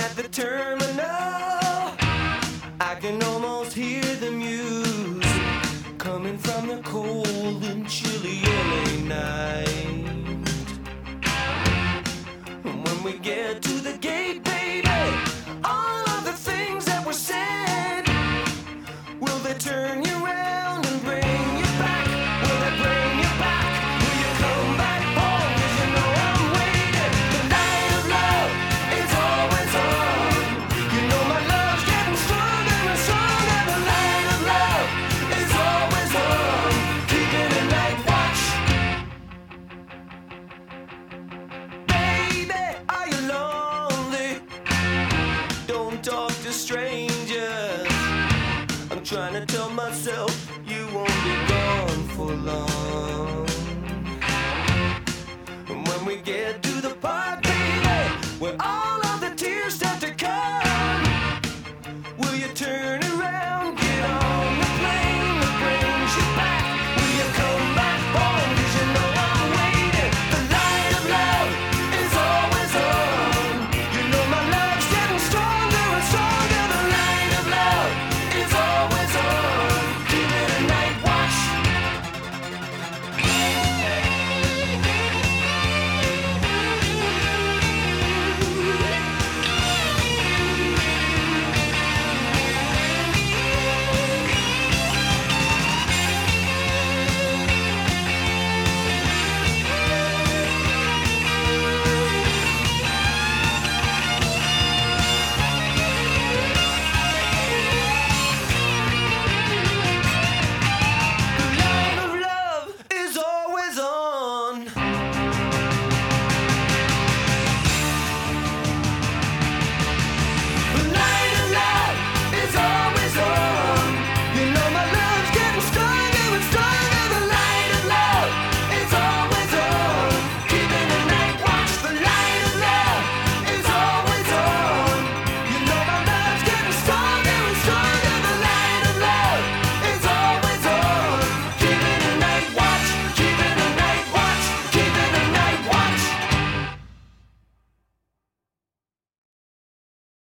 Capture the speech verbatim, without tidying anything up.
at the terminal, I can almost hear the music coming from the cold and chilly L A night. And when we get to the gate, baby, all of the things that were said, will they turn you around and bring you back? Will they bring you back? Will you come back home? 'Cause you know I'm waiting. The light of love is always on. You know my love's getting stronger and stronger. The light of love is always on. Keeping it night watch. Baby, are you lonely? Don't talk to strangers. I'm trying to tell myself you won't be gone for long. And when we get to the park, baby, we're all